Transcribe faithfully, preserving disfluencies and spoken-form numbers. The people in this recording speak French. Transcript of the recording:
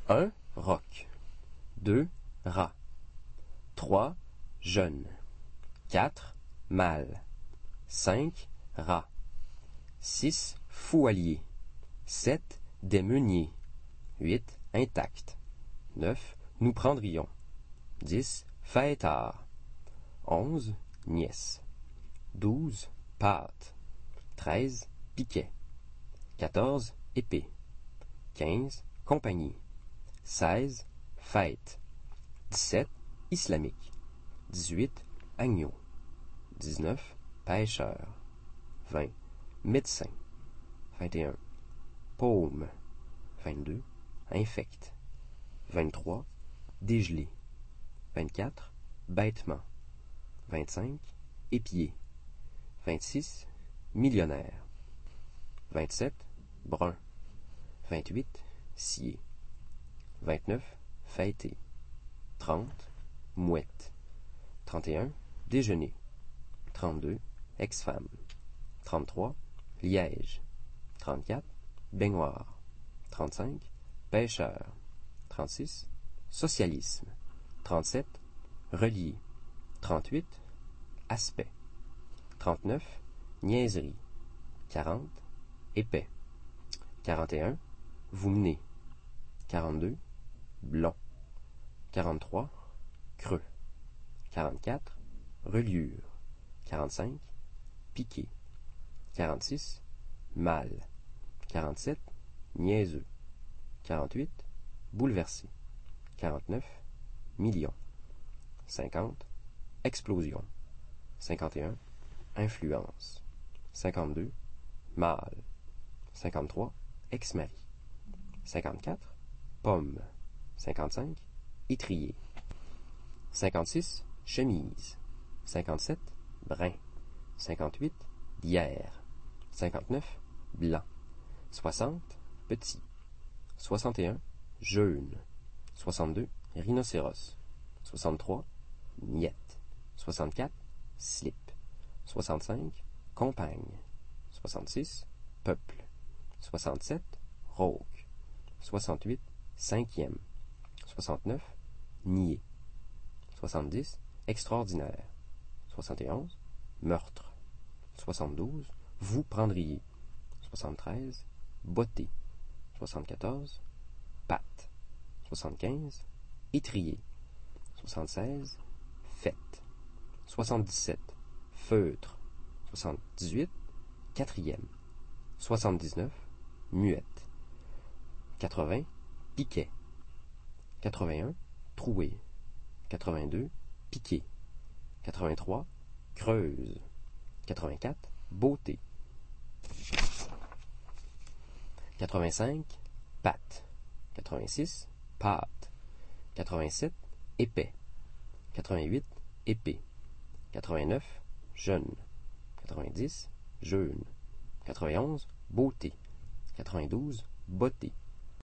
un. Roc. deux. Rat. trois. Jeune. quatre. Mâle. cinq. Rat. six. Foualier. sept. Des meuniers. huit. Intact. neuf. Nous prendrions. dix. Fêtard. onze. Nièce. douze. Pâte. treize. Piquet. quatorze. Épée. quinze. Compagnie. seize. Fête. dix-sept. Islamique. dix-huit. Agneau. dix-neuf. Pêcheur. vingt. Médecin. vingt et un. Paume. vingt-deux. Infect. vingt-trois. Dégelé. vingt-quatre. Bêtement. vingt-cinq. Épier. vingt-six. Millionnaire. vingt-sept. Brun. vingt-huit. Scié. vingt-neuf. Fêté. trente. Mouette. trente et un. Déjeuner. trente-deux. Ex-femme. trente-trois. Liège. trente-quatre. Baignoire. trente-cinq. Pêcheur. trente-six. Socialisme. trente-sept. Relié. trente-huit. Aspect. trente-neuf. Niaiserie. quarante. Épais. quarante et un. Vous menez. quarante-deux. Blond. quarante-trois. Creux. quarante-quatre. Reliure. quarante-cinq. Piqué. quarante-six. Mâle. quarante-sept. Niaiseux. quarante-huit. Bouleversé. quarante-neuf. Million. cinquante. Explosion. cinquante et un. Influence. cinquante-deux. Mâle. cinquante-trois. Ex-mari. cinquante-quatre. Pomme. cinquante-cinq. Étrier. cinquante-six. Chemise. cinquante-sept. Brun. cinquante-huit. Bière. cinquante-neuf. Blanc. soixante. Petit. soixante et un. Jeune. soixante-deux. Rhinocéros. soixante-trois. Miette. soixante-quatre. Slip. soixante-cinq. Compagne. soixante-six. Peuple. soixante-sept. Rauque. soixante-huit. Cinquième. soixante-neuf. Nier. soixante-dix. Extraordinaire. soixante et onze. Meurtre. soixante-douze. Vous prendriez. soixante-treize. Beauté. soixante-quatorze. Pâte. soixante-quinze. Étrier. soixante-seize. Fête. soixante-dix-sept. Feutre. soixante-dix-huit. Quatrième. soixante-dix-neuf. Muette. quatre-vingts. Piquet. quatre-vingt-un. Troué. quatre-vingt-deux. Piqué. quatre-vingt-trois. Creuse. quatre-vingt-quatre. Beauté. quatre-vingt-cinq. Pâte. quatre-vingt-six. Pâte. quatre-vingt-sept. Épais. quatre-vingt-huit. Épée. quatre-vingt-neuf. Jeune. quatre-vingt-dix. Jeune. quatre-vingt-onze. Beauté. quatre-vingt-douze. Beauté.